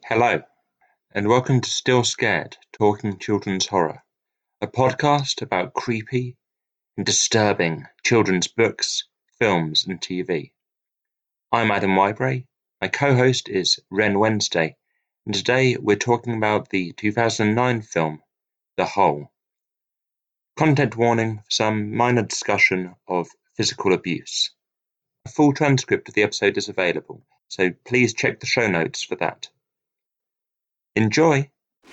Hello, and welcome to Still Scared, Talking Children's Horror, a podcast about creepy and disturbing children's books, films, and TV. I'm Adam Wybray, my co-host is Ren Wednesday, and today we're talking about the 2009 film, The Hole. Content warning for some minor discussion of physical abuse. A full transcript of the episode is available, so please check the show notes for that. Enjoy!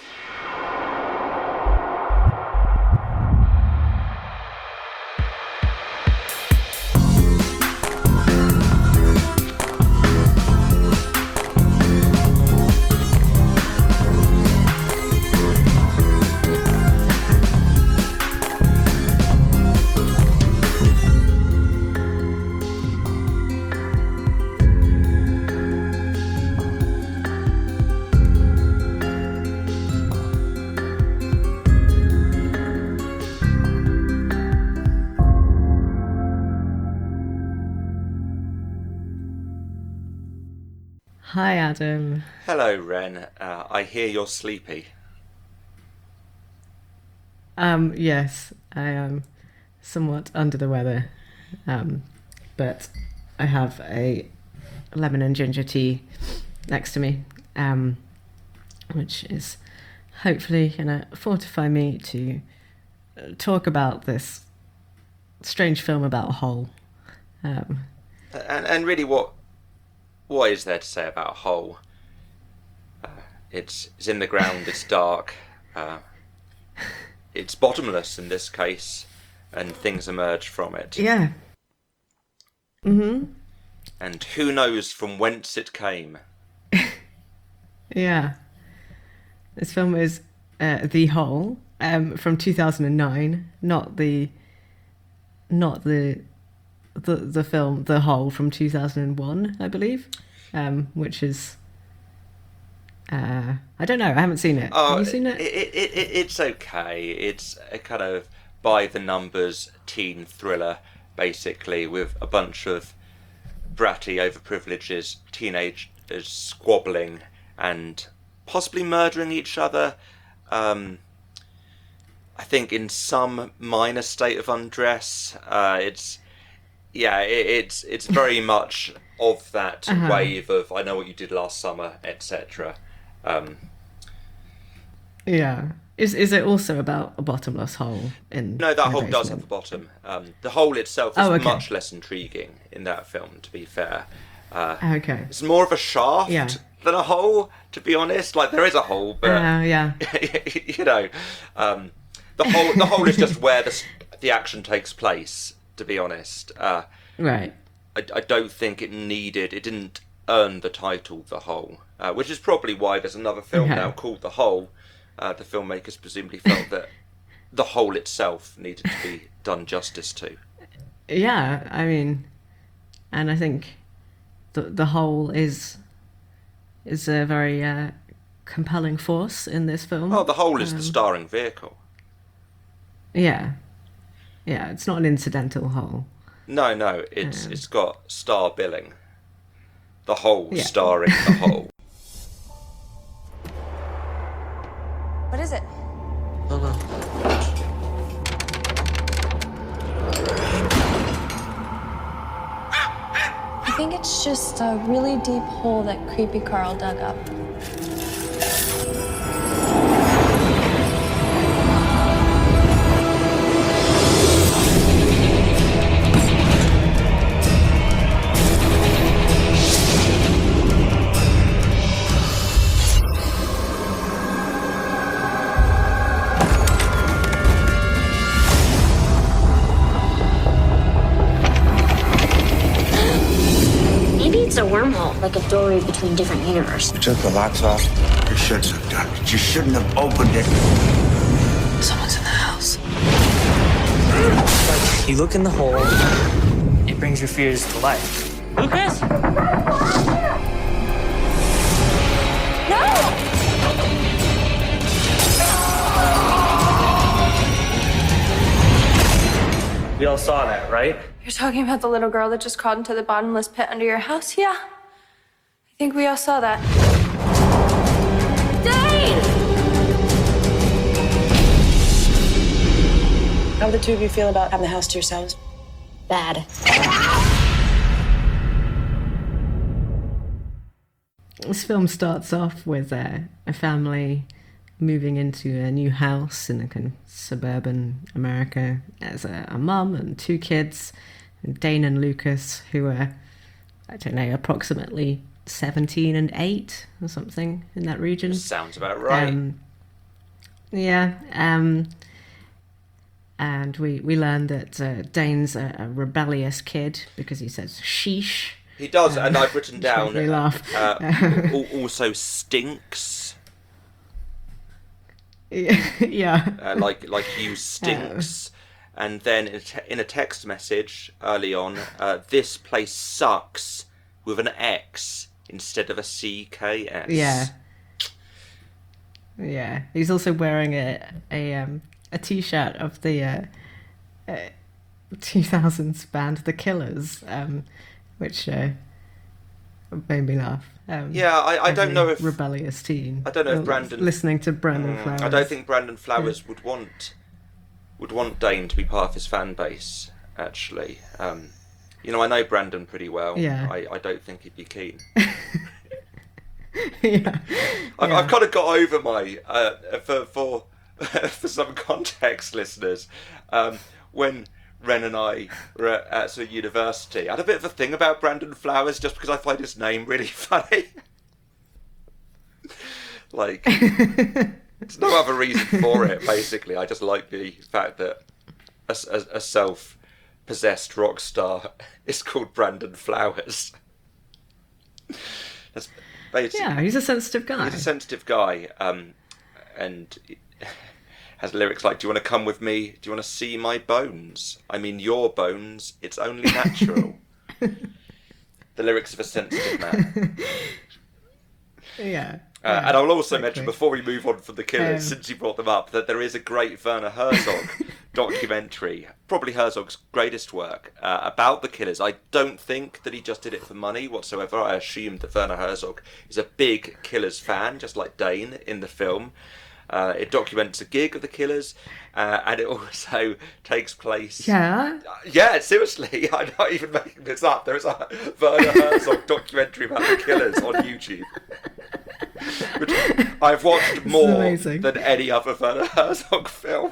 Hi, Adam. Hello, Ren. I hear you're sleepy. Yes, I am somewhat under the weather, but I have a lemon and ginger tea next to me, which is hopefully going to fortify me to talk about this strange film about a hole. And really, what is there to say about a hole? It's in the ground, it's dark, it's bottomless in this case, and things emerge from it. Yeah. Mm-hmm. And who knows from whence it came. Yeah. This film is The Hole, from 2009, not the film The Hole from 2001, I believe, which is I don't know, I haven't seen it. Have you seen it? It's okay. It's a kind of by the numbers teen thriller, basically, with a bunch of bratty, overprivileged teenagers squabbling and possibly murdering each other. I think in some minor state of undress. It's very much of that wave of I Know What You Did Last Summer, etc. Yeah. Is it also about a bottomless hole? No, that hole does have a bottom. The hole itself is much less intriguing in that film, to be fair. Okay. It's more of a shaft than a hole, to be honest. Like, there is a hole, but you know, the hole is just where the action takes place, to be honest. Right. I don't think it didn't earn the title The Hole, which is probably why there's another film now called The Hole. The filmmakers presumably felt that the hole itself needed to be done justice to. Yeah, I mean, and I think the hole is a very compelling force in this film. Oh, the hole is the starring vehicle. Yeah. Yeah, it's not an incidental hole. No, it's got star billing. The Hole starring The Hole. What is it? Oh no. I think it's just a really deep hole that Creepy Carl dug up. It's a wormhole, like a doorway between different universes. You took the locks off. Your shit's hooked up. You shouldn't have opened it. Someone's in the house. You look in the hole, it brings your fears to life. Lucas? No! We all saw that, right? You're talking about the little girl that just crawled into the bottomless pit under your house? Yeah. I think we all saw that. How do the two of you feel about having the house to yourselves? Bad. This film starts off with a family moving into a new house in a kind of suburban America. There's a mum and 2 kids, Dane and Lucas, who are, I don't know, approximately 17 and 8 or something in that region. Sounds about right. And we learn that Dane's a rebellious kid because he says sheesh. He does, and I've written down Make me laugh. Also stinks. Yeah. Like you stinks. And then in a text message early on, this place sucks with an X instead of a CKS. Yeah. He's also wearing a T-shirt of the 2000s band The Killers, which made me laugh. I don't know if rebellious teen. I don't know if Brandon listening to Brandon Flowers. I don't think Brandon Flowers would want Dane to be part of his fan base. Actually, I know Brandon pretty well. Yeah. I don't think he'd be keen. Yeah. I've kind of got over my for some context, listeners. When Ren and I were at sort of university, I had a bit of a thing about Brandon Flowers just because I find his name really funny. Like, there's no other reason for it, basically. I just like the fact that a self-possessed rock star is called Brandon Flowers. That's basically, yeah, he's a sensitive guy. He's a sensitive guy, and has lyrics like, "Do you want to come with me? Do you want to see my bones? I mean your bones, it's only natural." The lyrics of a sensitive man. Yeah. And I'll also mention, before we move on from The Killers, since you brought them up, that there is a great Werner Herzog documentary, probably Herzog's greatest work, about The Killers. I don't think that he just did it for money whatsoever. I assume that Werner Herzog is a big Killers fan, just like Dane in the film. It documents a gig of The Killers, and it also takes place... Yeah? Yeah, seriously, I'm not even making this up. There is a Werner Herzog documentary about The Killers on YouTube, which I've watched more than any other Werner Herzog film.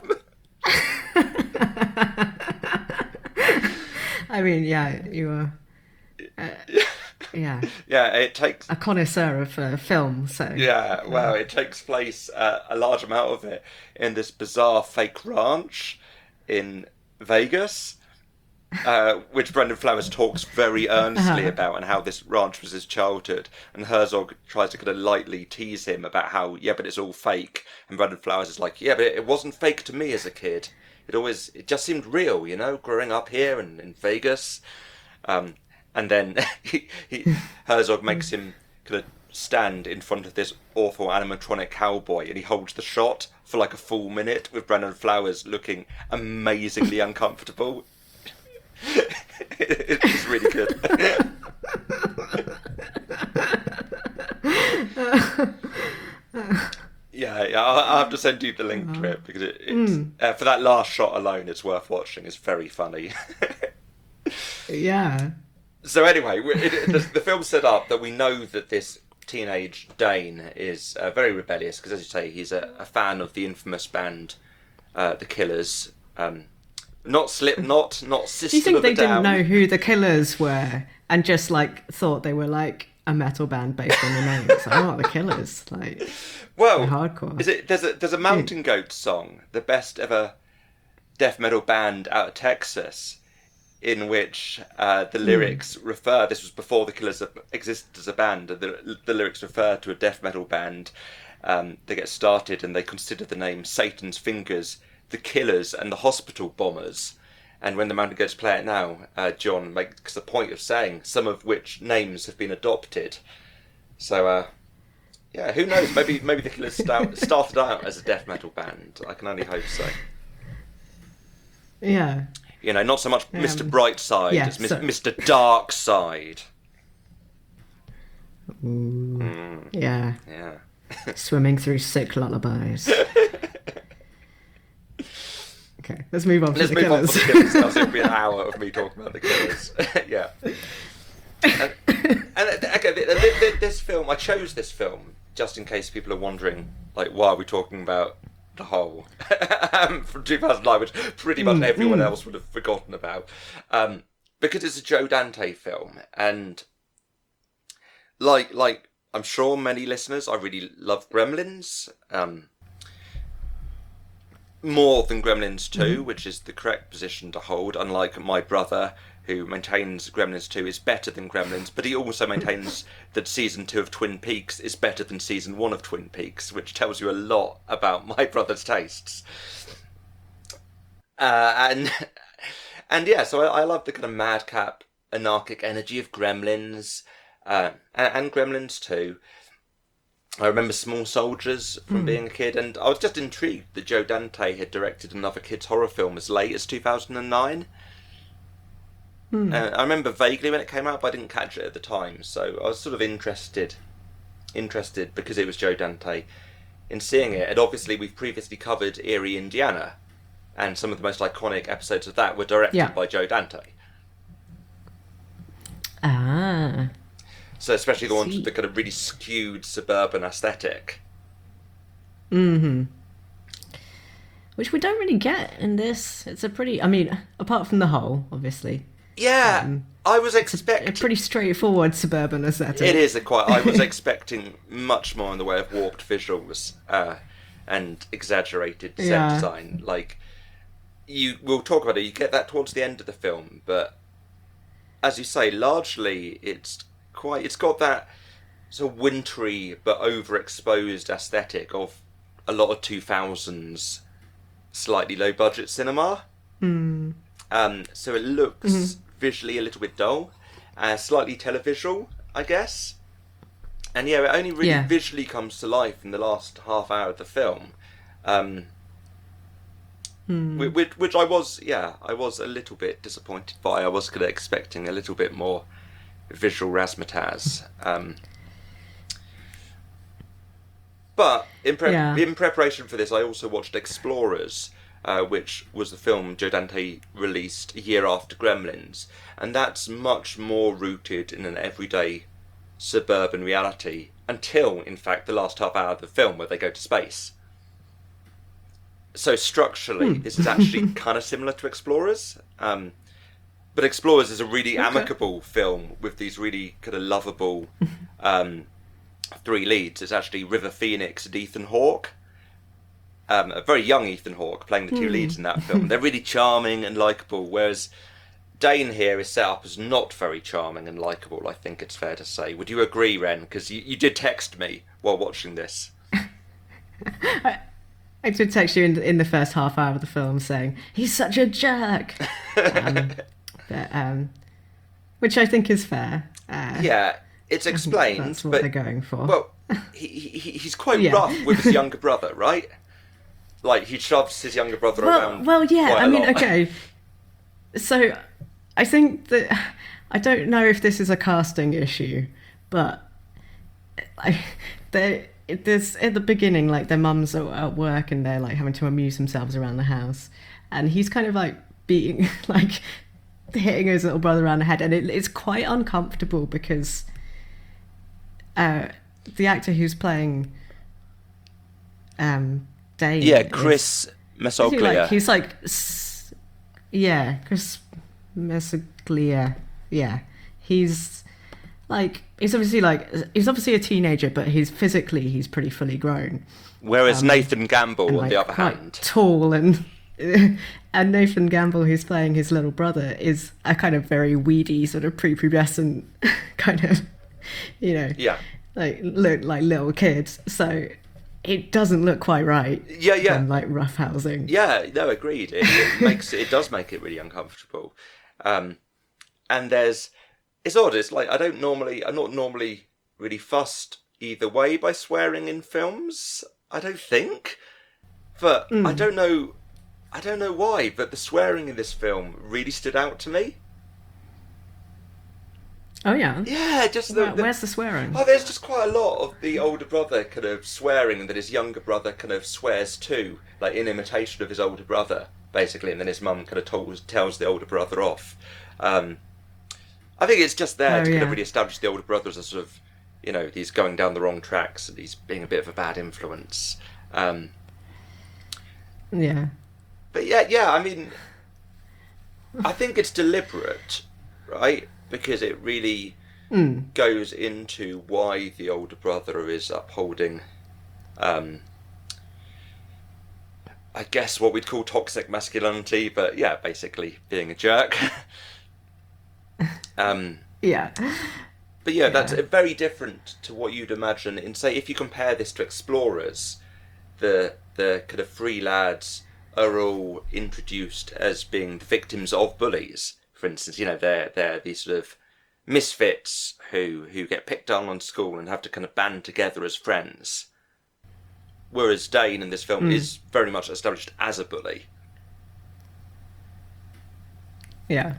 I mean, yeah, you are... yeah. Yeah, it takes... a connoisseur of film, so... Yeah, well, it takes place, a large amount of it, in this bizarre fake ranch in Vegas, which Brendan Flowers talks very earnestly about, and how this ranch was his childhood. And Herzog tries to kind of lightly tease him about how, yeah, but it's all fake. And Brendan Flowers is like, yeah, but it wasn't fake to me as a kid. It just seemed real, growing up here in Vegas. And then Herzog makes him kind of stand in front of this awful animatronic cowboy, and he holds the shot for like a full minute with Brendan Flowers looking amazingly uncomfortable. It's really good. Yeah, I'll have to send you the link to it, because it's for that last shot alone, it's worth watching. It's very funny. Yeah. So anyway, the film's set up that we know that this teenage Dane is very rebellious, because, as you say, he's a fan of the infamous band The Killers. Not Slipknot, not System Do you think of a they didn't Down. know who The Killers were and just thought they were a metal band based on the name? It's like, The Killers, well, they're hardcore. Is it? There's a Mountain Goats song, the best ever death metal band out of Texas, in which the lyrics refer. This was before The Killers existed as a band. The lyrics refer to a death metal band. They get started and they consider the name Satan's Fingers, The Killers, and the Hospital Bombers. And when the Mountain Goats play it now, John makes the point of saying some of which names have been adopted. So, yeah, who knows? Maybe The Killers started out as a death metal band. I can only hope so. Yeah. Not so much Mr. Brightside as Mr. Darkside. Ooh. Yeah. Yeah. Swimming through sick lullabies. Okay. let's move on Let's to the move on Killers. from the Killers. Else it'll be an hour of me talking about the Killers. Yeah. And okay, this film, I chose this film just in case people are wondering, like, why are we talking about The Hole from 2009, which pretty much everyone else would have forgotten about, because it's a Joe Dante film, and like I'm sure many listeners, I really love Gremlins, more than Gremlins 2, which is the correct position to hold, unlike my brother, who maintains Gremlins 2 is better than Gremlins, but he also maintains that Season 2 of Twin Peaks is better than Season 1 of Twin Peaks, which tells you a lot about my brother's tastes. And yeah, so I love the kind of madcap, anarchic energy of Gremlins, and Gremlins 2. I remember Small Soldiers from being a kid, and I was just intrigued that Joe Dante had directed another kids' horror film as late as 2009. I remember vaguely when it came out, but I didn't catch it at the time, so I was sort of interested because it was Joe Dante in seeing it. And obviously we've previously covered Erie, Indiana, and some of the most iconic episodes of that were directed by Joe Dante. Ah. So especially the ones with the kind of really skewed suburban aesthetic. Which we don't really get in this. It's a pretty, I mean, apart from The Hole, obviously. Yeah, I was expecting... A pretty straightforward suburban aesthetic. It is I was expecting much more in the way of warped visuals and exaggerated set design. Like, we'll talk about it, you get that towards the end of the film, but as you say, largely it's got that sort of wintry but overexposed aesthetic of a lot of 2000s slightly low budget cinema. So it looks visually a little bit dull, slightly televisual, I guess. And yeah, it only really visually comes to life in the last half hour of the film. Which I was a little bit disappointed by. I was kind of expecting a little bit more visual razzmatazz. But in preparation for this, I also watched Explorers, which was the film Joe Dante released a year after Gremlins, and that's much more rooted in an everyday suburban reality until, in fact, the last half hour of the film where they go to space. So structurally, this is actually kind of similar to Explorers, but Explorers is a really amicable film with these really kind of lovable three leads. It's actually River Phoenix and Ethan Hawke. A very young Ethan Hawke playing the two leads in that film. They're really charming and likeable, whereas Dane here is set up as not very charming and likeable, I think it's fair to say. Would you agree, Ren? Because you did text me while watching this. I did text you in the first half hour of the film saying, he's such a jerk! Which I think is fair. Yeah, it's explained. That's what but, they're going for. Well, he's quite rough with his younger brother, right? Like, he shoves his younger brother around. Well, yeah, quite I a mean, lot. okay. So, I think that... I don't know if this is a casting issue, but... There's at the beginning, like, their mums are at work and they're, like, having to amuse themselves around the house. And he's kind of, like, beating... like, hitting his little brother around the head. And it's quite uncomfortable because... the actor who's playing... Dane. Yeah, Chris Messoglia. He's like, Chris Messoglia. Yeah, he's obviously a teenager, but he's pretty fully grown. Whereas Nathan Gamble, on the other quite hand, tall and Nathan Gamble, who's playing his little brother, is a kind of very weedy, sort of prepubescent kind of, like look like little kids. So. It doesn't look quite right. Yeah. From, like, rough housing. Yeah, no, agreed. It does make it really uncomfortable. And it's odd. It's like I'm not normally really fussed either way by swearing in films. I don't think, but I don't know why. But the swearing in this film really stood out to me. Oh, yeah? Yeah, just where's the swearing? Oh, there's just quite a lot of the older brother kind of swearing and that his younger brother kind of swears too, like in imitation of his older brother. basically, and then his mum kind of tells the older brother off. I think it's just there to kind of really establish the older brother as a sort of, you know, he's going down the wrong tracks and he's being a bit of a bad influence. Yeah. But yeah, I mean, I think it's deliberate, right? Because it really goes into why the older brother is upholding, I guess what we'd call toxic masculinity, but yeah, basically being a jerk. Yeah. But yeah, that's very different to what you'd imagine in, say, if you compare this to Explorers, the kind of three lads are all introduced as being the victims of bullies. For instance, you know, they're these sort of misfits who get picked on school and have to kind of band together as friends. Whereas Dane in this film is very much established as a bully. Yeah.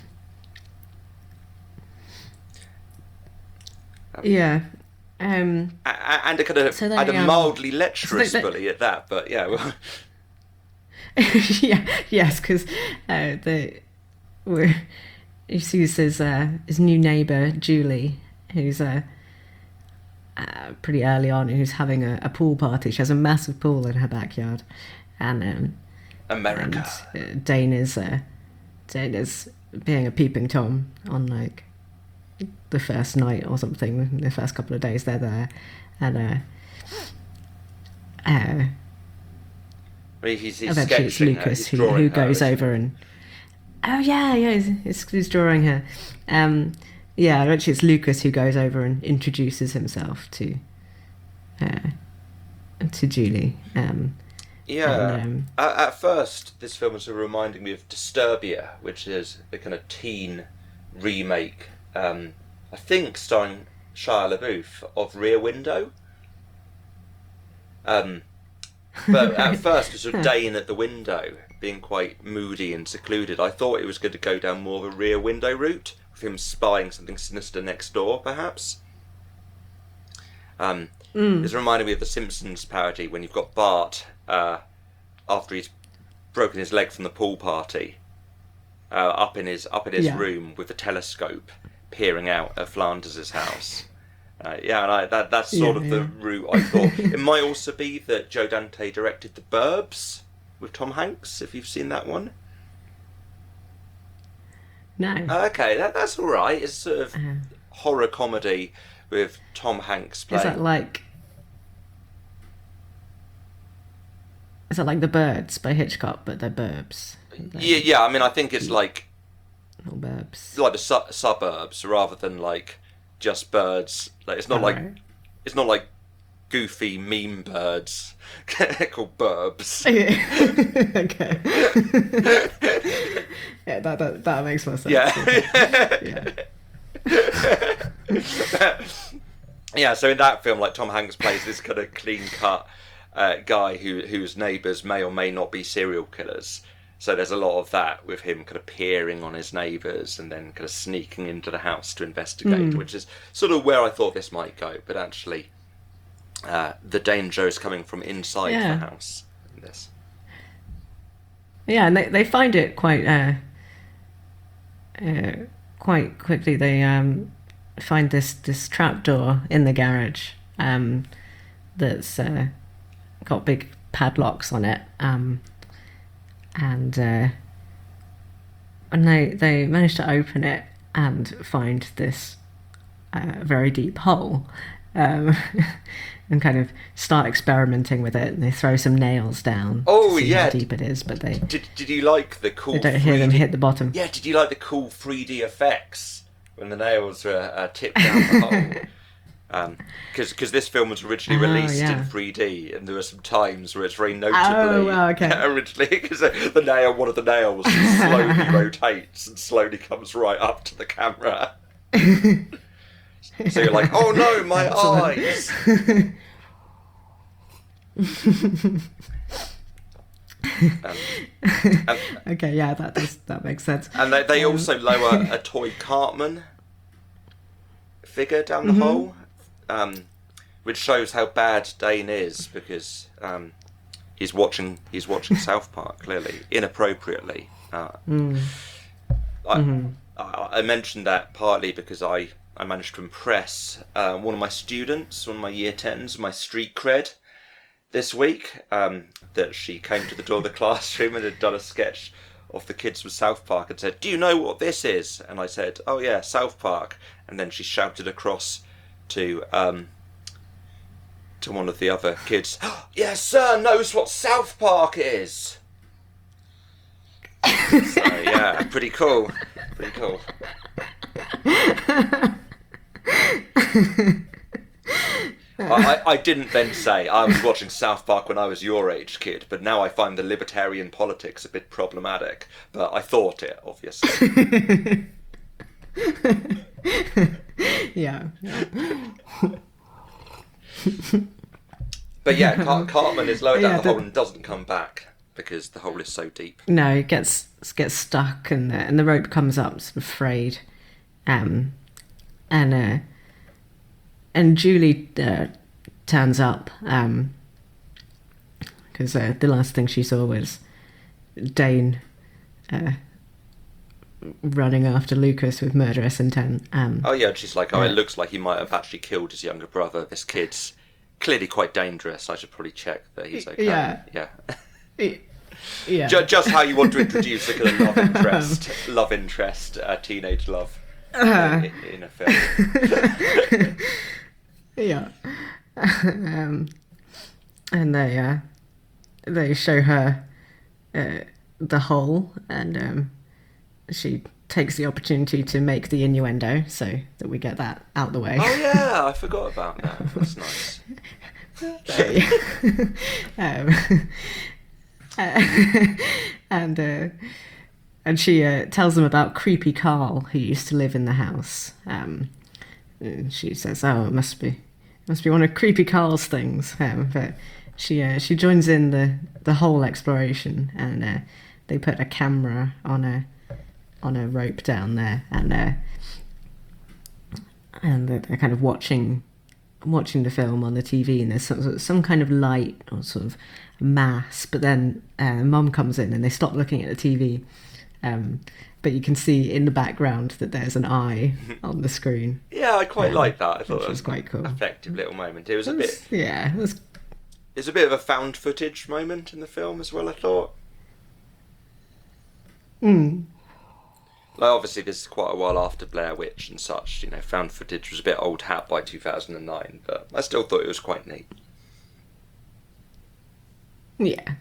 Yeah. And a kind of a mildly lecherous bully at that, but yeah. Well. Yes, because he sees his new neighbour Julie, who's pretty early on, who's having a pool party. She has a massive pool in her backyard, and America. And, Dane is being a peeping Tom on like the first night or something. The first couple of days they're there, and he's eventually it's Lucas who goes over and he's drawing her. Eventually it's Lucas who goes over and introduces himself to Julie. At first this film was reminding me of Disturbia, which is the kind of teen remake, I think starring Shia LaBeouf, of Rear Window. But at first it was sort of Dane at the window, being quite moody and secluded. I thought it was going to go down more of a Rear Window route, with him spying something sinister next door, perhaps. It's reminding me of the Simpsons parody when you've got Bart, after he's broken his leg from the pool party, up in his room with a telescope, peering out at Flanders' house. That's sort of the route I thought. It might also be that Joe Dante directed The Burbs with Tom Hanks, if you've seen that one. No. Okay, that's all right. It's sort of horror comedy with Tom Hanks playing. Is that like The Birds by Hitchcock, but they're burbs? Yeah. I mean, I think it's like little burbs, like the suburbs, rather than like just birds. Like it's not it's not like goofy meme birds called burbs. Okay. Yeah, that makes more sense. Yeah. So in that film, like Tom Hanks plays this kind of clean cut guy whose neighbours may or may not be serial killers. So there's a lot of that with him kind of peering on his neighbours and then kind of sneaking into the house to investigate, which is sort of where I thought this might go. But actually, the danger is coming from inside the house in this. Yeah, and they find it quite quickly. They find this trapdoor in the garage that's got big padlocks on it. And they manage to open it and find this very deep hole, and kind of start experimenting with it. And they throw some nails down to see how deep it is. But they did you like the cool? They don't hear them hit the bottom. Yeah, did you like the cool 3D effects when the nails were tipped down the hole? Because this film was originally released in 3D, and there were some times where it's very notably originally, because one of the nails slowly rotates and slowly comes right up to the camera. So you're like, oh no, my eyes! Okay, yeah, that makes sense. And they also lower a toy Cartman figure down the hole. Which shows how bad Dane is, because He's watching South Park, clearly inappropriately. I mentioned that partly because I managed to impress one of my students, one of my year 10s, my street cred this week, that she came to the door of the classroom and had done a sketch of the kids from South Park and said, "Do you know what this is?" And I said, "Oh yeah, South Park." And then she shouted across to one of the other kids, "Yes, sir knows what South Park is." So yeah, pretty cool. I didn't then say I was watching South Park when I was your age, kid, but now I find the libertarian politics a bit problematic. But I thought it, obviously. Yeah. But yeah, Cartman is lower down the hole and doesn't come back because the hole is so deep. No, it gets stuck, and the rope comes up sort of frayed, and Julie turns up because the last thing she saw was Dane running after Lucas with murderous intent. Oh yeah, and she's like, it looks like he might have actually killed his younger brother. This kid's clearly quite dangerous. I should probably check that he's okay. Yeah. Yeah. Just how you want to introduce a kind of love interest, teenage love in a film. Yeah. And they show her the hole, and she takes the opportunity to make the innuendo so that we get that out the way. Oh yeah, I forgot about that. That's nice. And she tells them about creepy Carl who used to live in the house. And she says, "Oh, it must be one of creepy Carl's things." But she joins in the whole exploration, and they put a camera on a rope down there, and they're kind of watching the film on the TV, and there's some kind of light or sort of mass, but then Mum comes in and they stop looking at the TV, but you can see in the background that there's an eye on the screen. Yeah, I quite like that. I thought it was quite cool. Effective little moment. It was a bit. Yeah, it's a bit of a found footage moment in the film as well, I thought. Like, obviously, this is quite a while after Blair Witch and such. Found footage was a bit old hat by 2009, but I still thought it was quite neat. Yeah.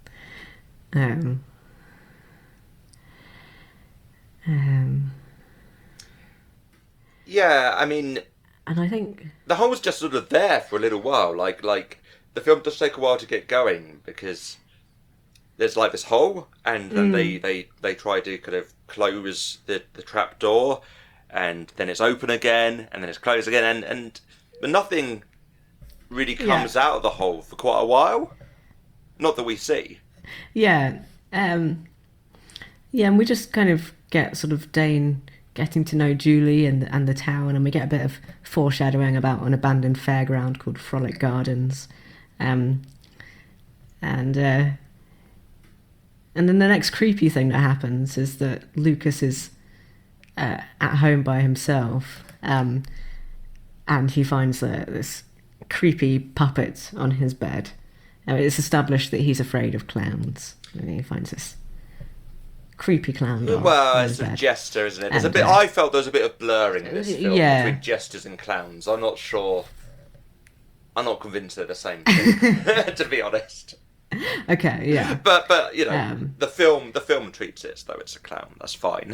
Yeah, I mean, and I think the whole was just sort of there for a little while. Like the film does take a while to get going because there's like this hole, and then they try to kind of close the trap door, and then it's open again, and then it's closed again, but nothing really comes out of the hole for quite a while. Not that we see. Yeah. And we just kind of get sort of Dane getting to know Julie and the town, and we get a bit of foreshadowing about an abandoned fairground called Frolic Gardens. And then the next creepy thing that happens is that Lucas is at home by himself, and he finds this creepy puppet on his bed. It's established that he's afraid of clowns, and he finds this creepy clown doll. Well, it's a jester, isn't it? There's a bit. I felt there was a bit of blurring in this film between jesters and clowns. I'm not sure. I'm not convinced they're the same thing, to be honest. Okay, yeah. But the film treats it as though it's a clown. That's fine.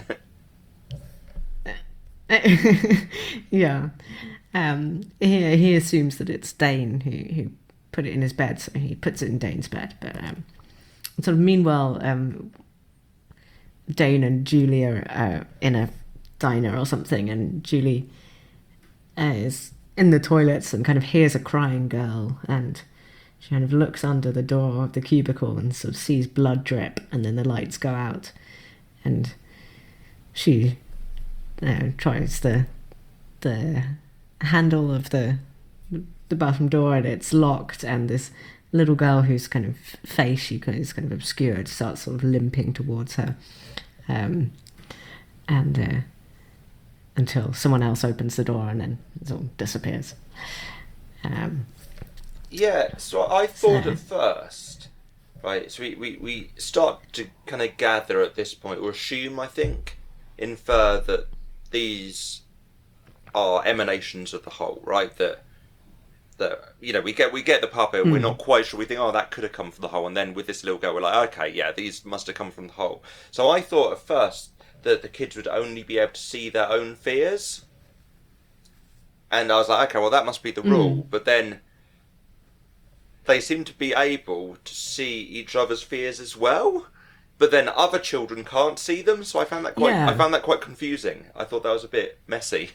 Yeah. He assumes that it's Dane who put it in his bed, so he puts it in Dane's bed. But sort of meanwhile, Dane and Julie are in a diner or something, and Julie is in the toilets and kind of hears a crying girl, and she kind of looks under the door of the cubicle and sort of sees blood drip, and then the lights go out, and she tries the handle of the bathroom door, and it's locked, and this little girl whose kind of face is kind of obscured starts sort of limping towards her, and until someone else opens the door and then sort of disappears. So I thought at first, right, so we start to kind of gather at this point, or assume, I think, infer that these are emanations of the whole, right? That we get the puppet, we're not quite sure, we think, oh, that could have come from the whole, and then with this little girl we're like, okay, yeah, these must have come from the whole. So I thought at first that the kids would only be able to see their own fears, and I was like, okay, well, that must be the rule. But then they seem to be able to see each other's fears as well, but then other children can't see them, so I found that quite confusing. I thought that was a bit messy.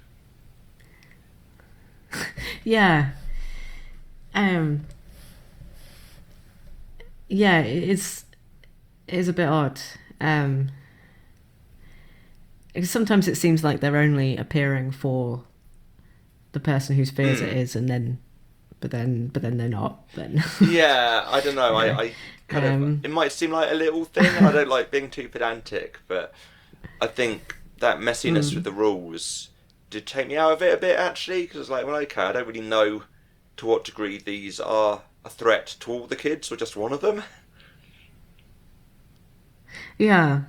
Yeah. It is a bit odd. Because sometimes it seems like they're only appearing for the person whose fears it is, but then they're not. But yeah, I don't know. I kind of, it might seem like a little thing, and I don't like being too pedantic, but I think that messiness with the rules did take me out of it a bit, actually, because it's like, well, okay, I don't really know to what degree these are a threat to all the kids or just one of them. Yeah.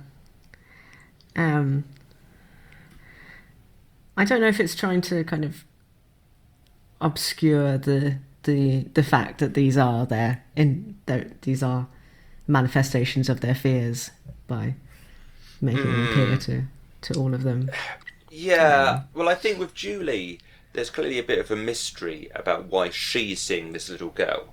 I don't know if it's trying to kind of obscure the fact that these are these are manifestations of their fears by making them appear to all of them. Yeah, well, I think with Julie, there's clearly a bit of a mystery about why she's seeing this little girl.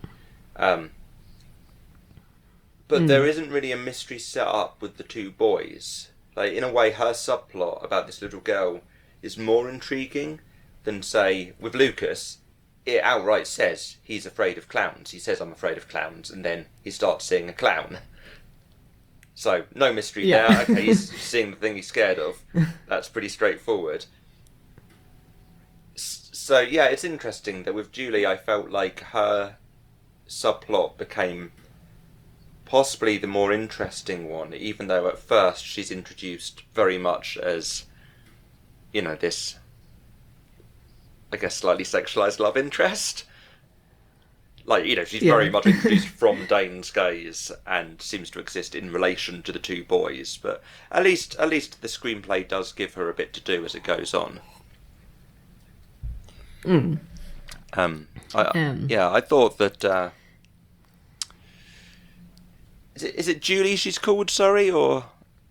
But there isn't really a mystery set up with the two boys. Like, in a way, her subplot about this little girl is more intriguing than, say, with Lucas. It outright says he's afraid of clowns. He says, I'm afraid of clowns, and then he starts seeing a clown. So, no mystery there. Okay, he's seeing the thing he's scared of. That's pretty straightforward. So, yeah, it's interesting that with Julie, I felt like her subplot became possibly the more interesting one, even though at first she's introduced very much as, this, I guess, slightly sexualised love interest. Like, she's very much introduced from Dane's gaze and seems to exist in relation to the two boys. But at least the screenplay does give her a bit to do as it goes on. I thought that. Is it Julie she's called? Sorry, or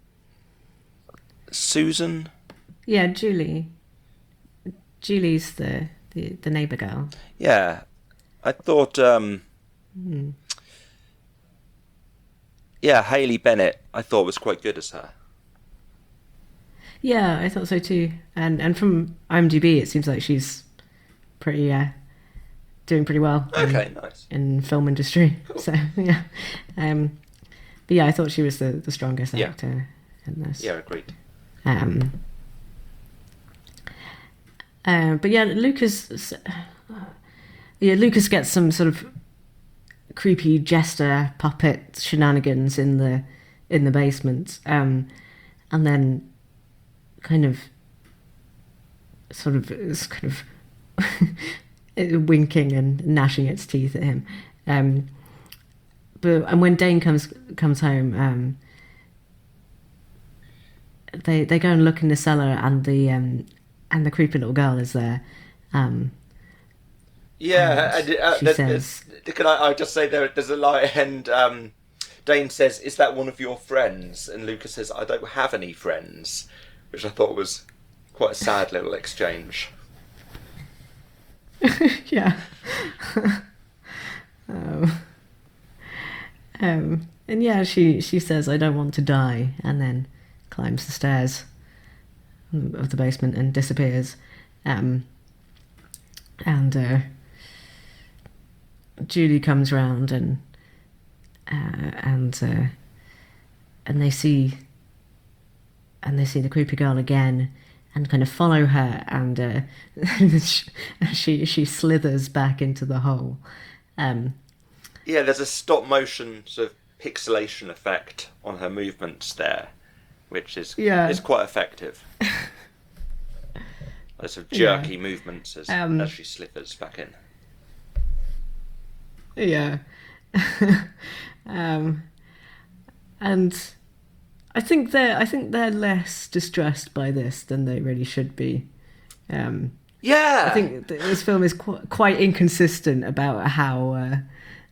Susan? Yeah, Julie. Julie's the neighbour girl. Yeah. I thought, Hayley Bennett, I thought was quite good as her. Yeah, I thought so too. And from IMDb, it seems like she's pretty, doing pretty well. Okay, nice. In film industry. Cool. So, yeah. But yeah, I thought she was the strongest actor in this. Yeah, agreed. But yeah, Lucas gets some sort of creepy jester puppet shenanigans in the basement, and then is kind of winking and gnashing its teeth at him. But when Dane comes home, they go and look in the cellar, and the creepy little girl is there. She says, can I just say there's a line at the end. Dane says, "Is that one of your friends?" And Lucas says, "I don't have any friends," which I thought was quite a sad little exchange. Yeah. And yeah, she says, "I don't want to die," and then climbs the stairs of the basement and disappears. Julie comes round and they see the creepy girl again and kind of follow her, and she slithers back into the hole. Yeah, there's a stop motion sort of pixelation effect on her movements there, which is quite effective. Those sort of jerky movements as she slithers back in. Yeah. And I think they're less distressed by this than they really should be. I think this film is quite inconsistent about how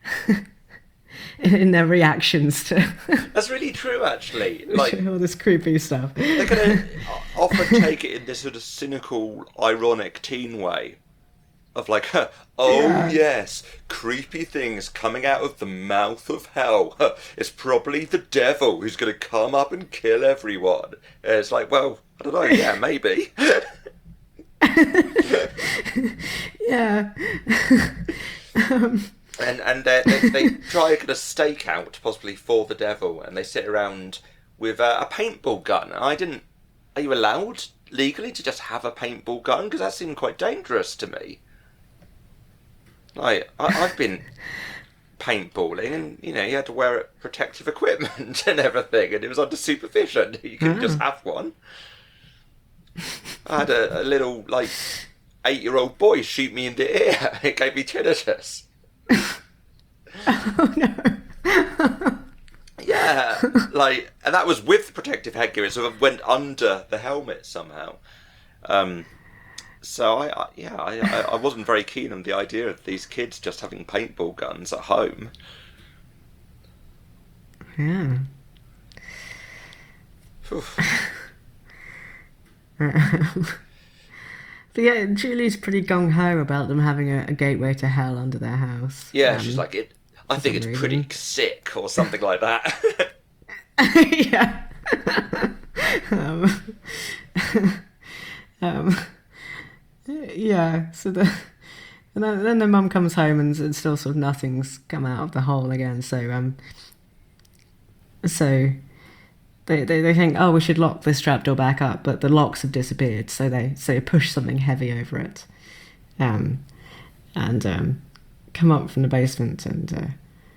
in their reactions to That's really true, actually. Like all this creepy stuff. They're gonna often take it in this sort of cynical, ironic teen way. Of like, yes, creepy things coming out of the mouth of hell. It's probably the devil who's going to come up and kill everyone. It's like, well, I don't know, yeah, maybe. Yeah. And they try a kind of stakeout, possibly for the devil, and they sit around with a paintball gun. Are you allowed legally to just have a paintball gun? Because that seemed quite dangerous to me. Like, I've been paintballing, and you had to wear protective equipment and everything, and it was under supervision. You couldn't just have one. I had a little 8-year-old boy shoot me in the ear. It gave me tinnitus. Oh no. Yeah, and that was with protective headgear. It sort of went under the helmet somehow. So I wasn't very keen on the idea of these kids just having paintball guns at home. Yeah. But yeah, Julie's pretty gung-ho about them having a gateway to hell under their house. Yeah, she's like, I think it's pretty sick, or something like that. Yeah. Yeah, so then the mum comes home and still sort of nothing's come out of the hole again. So they think, oh, we should lock this trapdoor back up, but the locks have disappeared. So they push something heavy over it, and come up from the basement, and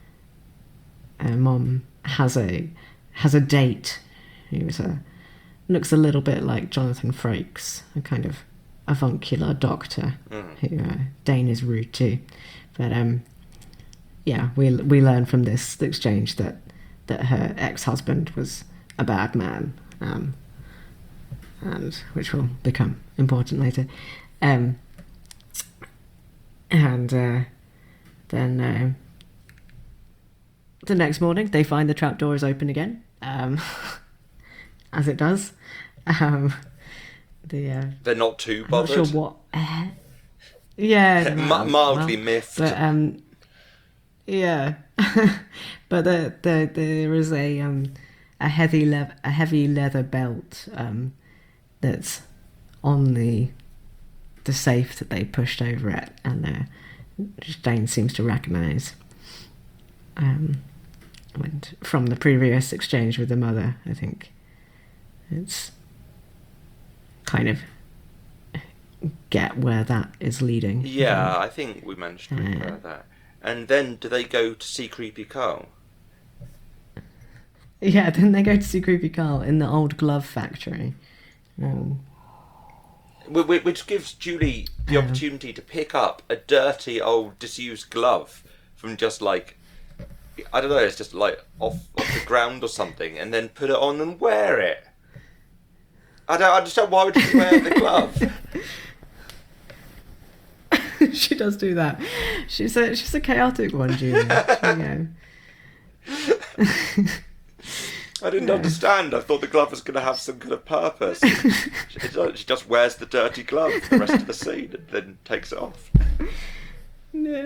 Mom has a date. He looks a little bit like Jonathan Frakes, a kind of avuncular doctor who Dane is rude to. But we learn from this exchange that her ex-husband was a bad man, and which will become important later. Then the next morning they find the trapdoor is open again, as it does. They're not too bothered. I'm not sure what. Yeah, mildly miffed. But yeah, but there is a heavy leather belt that's on the safe that they pushed over it, and Dane seems to recognise. And from the previous exchange with the mother, I think it's kind of get where that is leading. Yeah, I think we managed to infer that. And then do they go to see Creepy Carl? Yeah, then they go to see Creepy Carl in the old glove factory. Which gives Julie the opportunity to pick up a dirty old disused glove from just I don't know, it's just off the ground or something, and then put it on and wear it. I don't understand, why would you wear the glove? She does do that. She's a chaotic one, Julia. I didn't understand. I thought the glove was going to have some kind of purpose. She just wears the dirty glove for the rest of the scene and then takes it off. Yeah.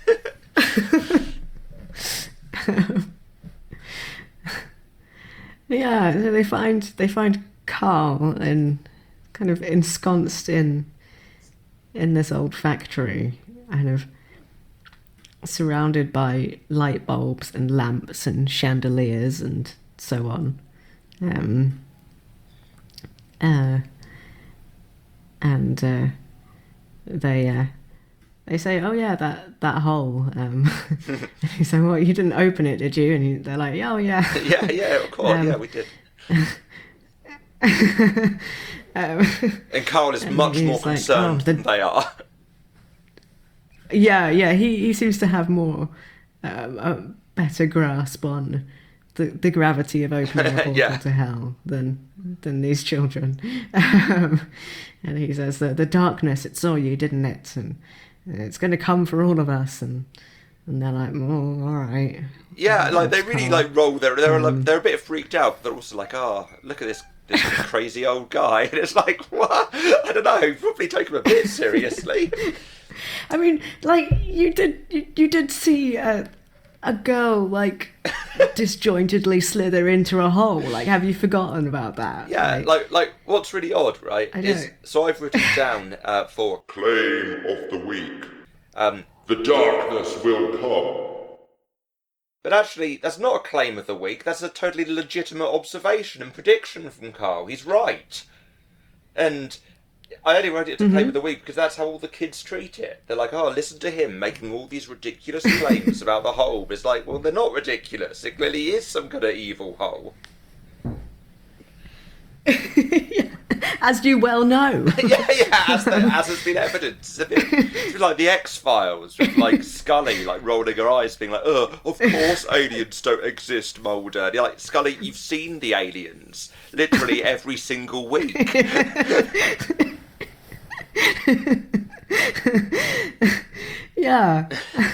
Yeah, so they find Carl kind of ensconced in this old factory, kind of surrounded by light bulbs and lamps and chandeliers and so on. they say, "Oh yeah, that hole." He's like, "Well, you didn't open it, did you?" And they're like, "Oh yeah." Yeah, of course, yeah, we did. And Carl is much more he's like, concerned than they are. Yeah, he seems to have more a better grasp on the gravity of opening a portal to hell than these children. And he says that the darkness, it saw you, didn't it? And it's going to come for all of us. And they're like, oh, all right. Yeah, like they really like roll. They're a bit freaked out. But they're also like, oh, look at this crazy old guy. And it's like, what? I don't know. Probably take him a bit seriously. I mean, like you did see a girl like disjointedly slither into a hole. Like, have you forgotten about that? Yeah, like what's really odd, right? So I've written down for claim of the week. The darkness will come. But actually, that's not a claim of the week. That's a totally legitimate observation and prediction from Carl. He's right. And I only wrote it to claim of the week because that's how all the kids treat it. They're like, oh, listen to him making all these ridiculous claims about the hole. But it's like, well, they're not ridiculous. It clearly is some kind of evil hole. As you well know. as has been evidenced. It's like the X-Files with like Scully like rolling her eyes being like, of course aliens don't exist, Mulder. And you're like, Scully, you've seen the aliens literally every single week. Yeah.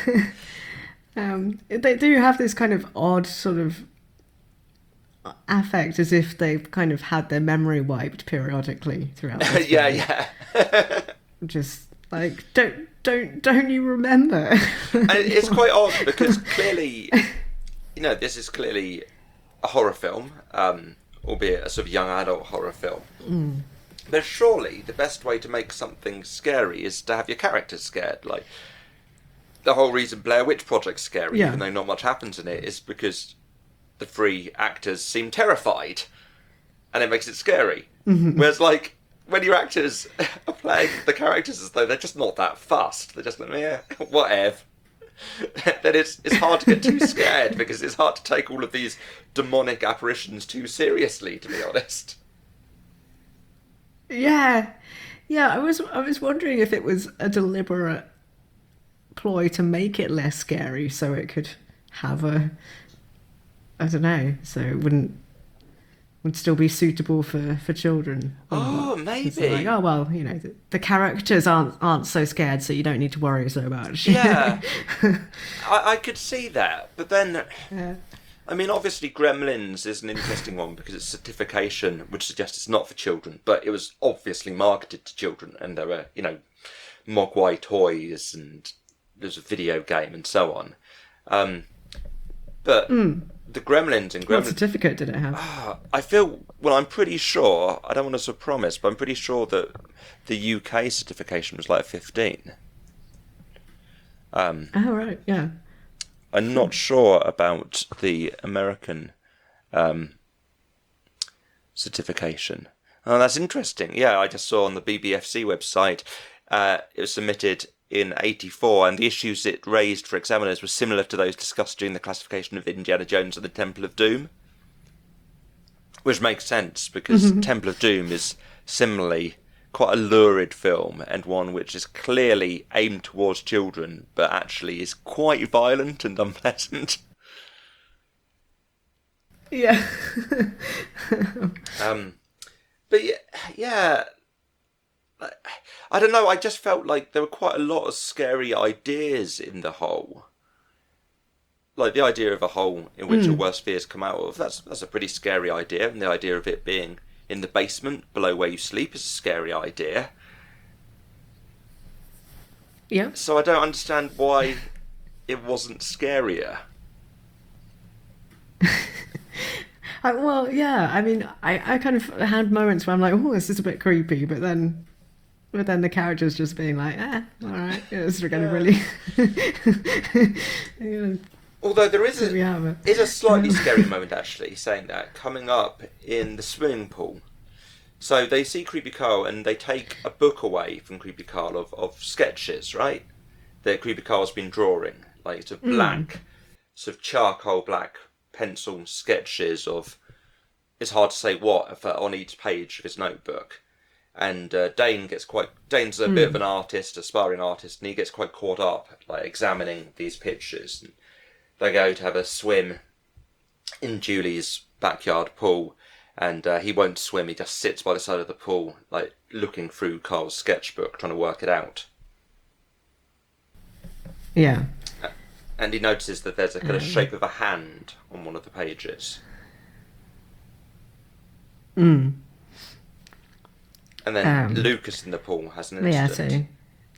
They do have this kind of odd sort of affect, as if they've kind of had their memory wiped periodically throughout this yeah just like don't you remember? And it's quite odd because clearly, you know, this is clearly a horror film, albeit a sort of young adult horror film. But surely the best way to make something scary is to have your characters scared. Like, the whole reason Blair Witch Project's scary, even though not much happens in it, is because the three actors seem terrified, and it makes it scary. Whereas, like, when your actors are playing the characters as though they're just not that fussed, they're just like, yeah, whatever, then it's hard to get too scared, because it's hard to take all of these demonic apparitions too seriously, to be honest. Yeah, I was wondering if it was a deliberate ploy to make it less scary, so it could have I don't know, so it would still be suitable for children. Oh, maybe. It's like, oh well, you know, the characters aren't so scared, so you don't need to worry so much. Yeah, I could see that, but then, I mean, obviously Gremlins is an interesting one because it's certification, which suggests it's not for children, but it was obviously marketed to children, and there were, you know, Mogwai toys, and there's a video game, and so on. But the Gremlins and Gremlins... What certificate did it have? I feel... Well, I'm pretty sure... I don't want to sort of promise, but I'm pretty sure that the UK certification was like 15. Oh, right, yeah. I'm not sure about the American certification. Oh, that's interesting. Yeah, I just saw on the BBFC website it was submitted in 1984, and the issues it raised for examiners were similar to those discussed during the classification of Indiana Jones and the Temple of Doom. Which makes sense, because Temple of Doom is similarly quite a lurid film, and one which is clearly aimed towards children, but actually is quite violent and unpleasant. Yeah. But yeah, I don't know, I just felt like there were quite a lot of scary ideas in the hole. Like the idea of a hole in which your worst fears come out of, that's a pretty scary idea, and the idea of it being in the basement below where you sleep is a scary idea. Yeah. So I don't understand why it wasn't scarier. Well, yeah, I mean, I kind of had moments where I'm like, oh, this is a bit creepy, but then the characters just being like, all right, it's kind of really... Although there is a slightly scary moment, actually, saying that, coming up in the swimming pool. So they see Creepy Carl, and they take a book away from Creepy Carl of sketches, right? that Creepy Carl's been drawing, like sort of black, sort of charcoal black pencil sketches of, it's hard to say what, on each page of his notebook. And Dane's a bit of an artist, aspiring artist, and he gets quite caught up, like examining these pictures. And they go to have a swim in Julie's backyard pool, and he won't swim. He just sits by the side of the pool, like looking through Carl's sketchbook, trying to work it out. Yeah. And he notices that there's a kind of shape of a hand on one of the pages. And then Lucas in the pool has an incident.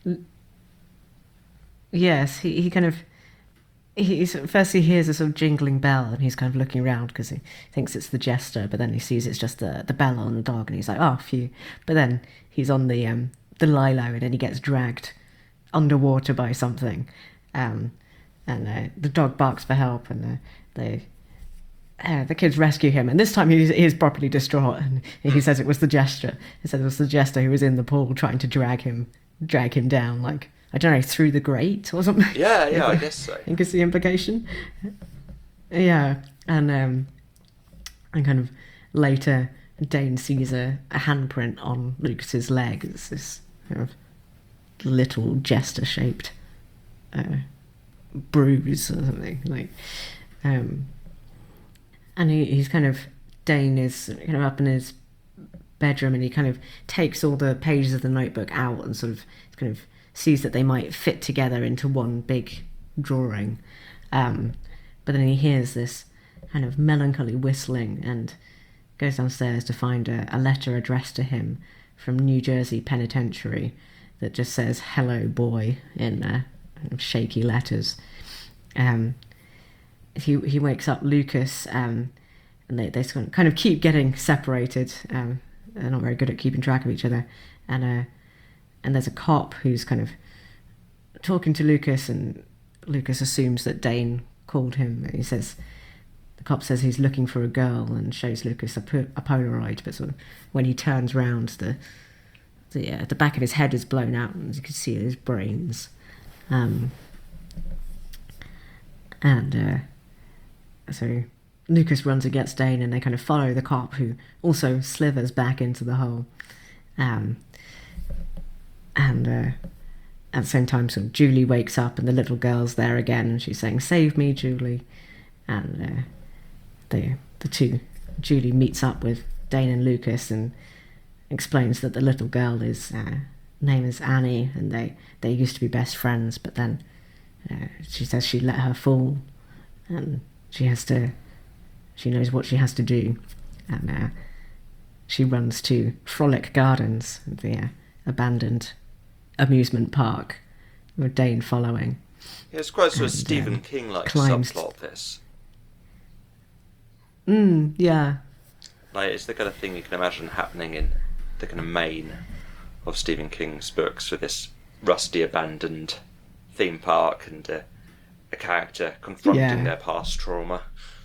Yes, he kind of... First he hears a sort of jingling bell, and he's kind of looking around because he thinks it's the jester, but then he sees it's just the bell on the dog, and he's like, oh, phew. But then he's on the lilo, and then he gets dragged underwater by something. And the dog barks for help, and the kids rescue him, and this time he is properly distraught, and he says it was the jester. He said it was the jester who was in the pool trying to drag him down, like, I don't know, through the grate or something. Yeah, I guess so. I think it's the implication. Yeah, and kind of later, Dane sees a handprint on Lucas's leg. It's this kind of little jester-shaped bruise or something, like. And he's kind of, Dane is kind of up in his bedroom, and he kind of takes all the pages of the notebook out and sort of kind of sees that they might fit together into one big drawing. But then he hears this kind of melancholy whistling and goes downstairs to find a letter addressed to him from New Jersey Penitentiary that just says, "Hello, boy," in shaky letters. He wakes up Lucas, and they kind of keep getting separated. They're not very good at keeping track of each other. And there's a cop who's kind of talking to Lucas, and Lucas assumes that Dane called him. He says, the cop says he's looking for a girl, and shows Lucas a Polaroid, but sort of when he turns round, the back of his head is blown out, and you can see his brains. So Lucas runs against Dane, and they kind of follow the cop, who also slithers back into the hole. And at the same time, sort of Julie wakes up, and the little girl's there again, and she's saying, "Save me, Julie." And the two, Julie meets up with Dane and Lucas and explains that the little girl is name is Annie, and they used to be best friends, but then she says she let her fall, and she knows what she has to do, and she runs to Frolic Gardens, the abandoned amusement park, with Dane following. Yeah, it's quite sort of Stephen King-like subplot, this. Yeah. Like, it's the kind of thing you can imagine happening in the kind of main of Stephen King's books, with this rusty, abandoned theme park and a character confronting their past trauma.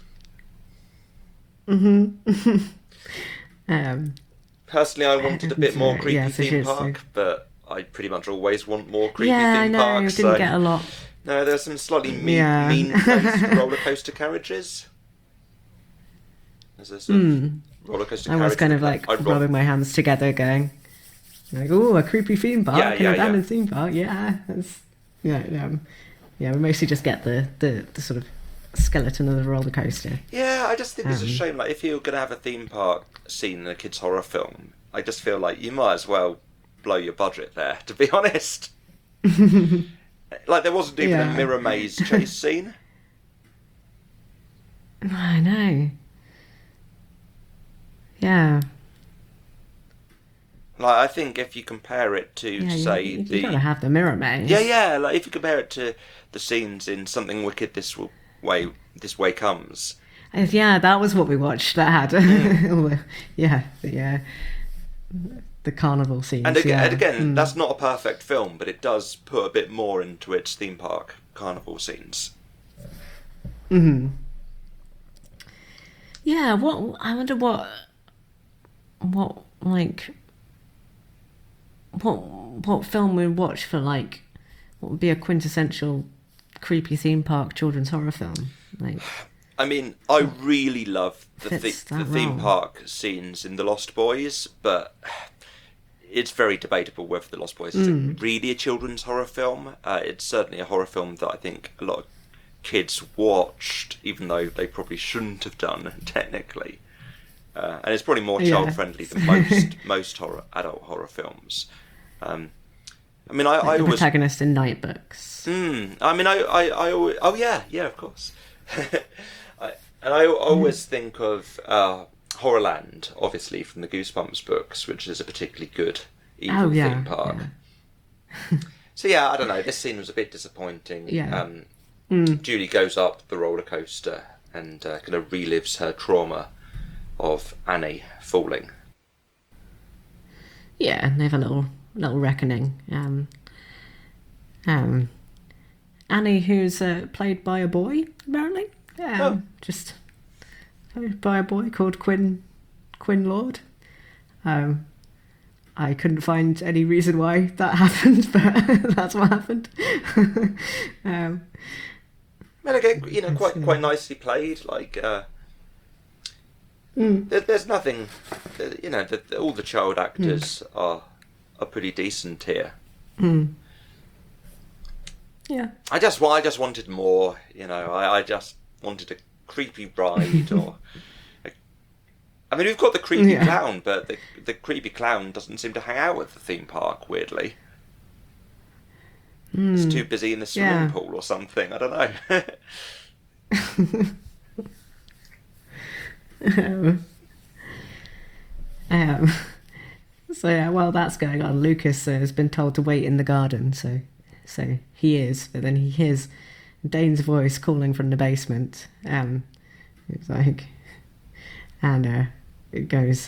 Personally, I wanted a bit more creepy theme park, but I pretty much always want more creepy theme parks. Didn't get a lot. No, there's some slightly mean-faced roller coaster carriages. There's a sort of roller coaster carriage. I was kind of like rubbing my hands together, going, like, "Oh, a creepy theme park, an abandoned theme park, yeah." We mostly just get the sort of skeleton of the roller coaster. Yeah, I just think it's a shame. Like, if you're going to have a theme park scene in a kids' horror film, I just feel like you might as well blow your budget there, to be honest. Like, there wasn't even a mirror maze chase scene. I know. Yeah. Like, I think if you compare it to, say, you gotta have the mirror maze. Yeah. Like, if you compare it to the scenes in Something Wicked This Way Comes. Yeah, that was what we watched. That had the carnival scenes. And again, that's not a perfect film, but it does put a bit more into its theme park carnival scenes. Yeah. I wonder what film we'd watch for, like, what would be a quintessential creepy theme park children's horror film? Like, I mean, I really love the Fits that theme role. park scenes in The Lost Boys, but it's very debatable whether The Lost Boys is really a children's horror film. It's certainly a horror film that I think a lot of kids watched, even though they probably shouldn't have done, technically. And it's probably more child-friendly than most adult horror films. I mean, I the always... protagonist in Night Books. I mean, I always... Oh, yeah, of course. I always think of Horrorland, obviously, from the Goosebumps books, which is a particularly good evil theme park. Yeah. So, yeah, I don't know. This scene was a bit disappointing. Yeah. Julie goes up the roller coaster and kind of relives her trauma of Annie falling. Yeah, and they have a little reckoning. Annie, who's played by a boy, apparently. Just played by a boy called Quinn Lord. I couldn't find any reason why that happened, but that's what happened. Well, again, you know, quite nicely played. Like, there's nothing, you know. All the child actors are pretty decent here. Yeah. I just wanted more. You know, I just wanted a creepy ride, or. I mean, we've got the creepy clown, but the creepy clown doesn't seem to hang out at the theme park. Weirdly. It's too busy in the swimming pool or something. I don't know. So yeah, while that's going on, Lucas has been told to wait in the garden. So he is, but then he hears Dane's voice calling from the basement. It's like, and it goes,